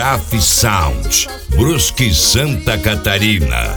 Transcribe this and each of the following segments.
Graf Sound, Brusque, Santa Catarina.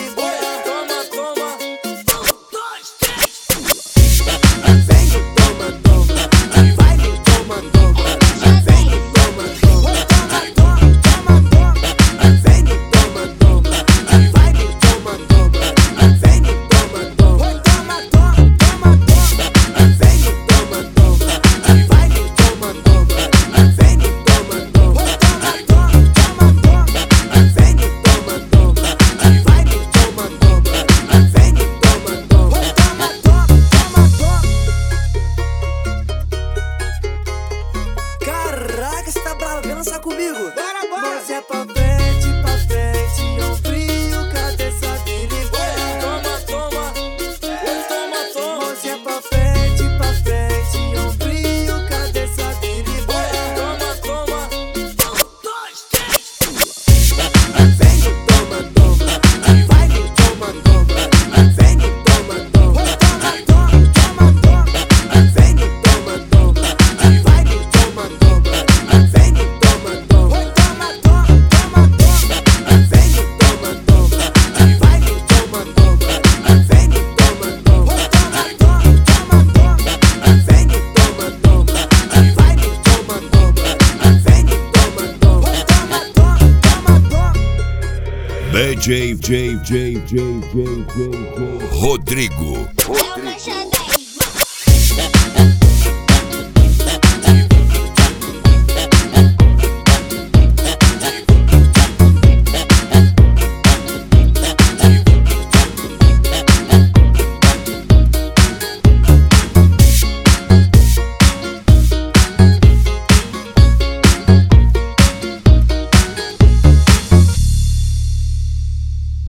Caraca, você tá brava, vem dançar comigo. Bora, bora! Mãozinha pra frente, ombrinho, cabeça vira e vai. Toma, toma, toma, toma. Mãozinha pra frente, ombrinho, cabeça vira e vai. Toma, toma. Vem no toma, toma, vai no toma, toma. Vem no toma, toma, toma, toma, toma. Vem no toma, toma, vai no toma, toma. Vem no toma, toma, toma, toma, toma, toma. Vem no toma, toma, vai no toma, toma. Vem no toma, toma, toma, toma, toma. Vem no toma, toma, vai no toma, toma. Vem no toma, toma, toma, toma, toma. DJ Rodrigo. É uma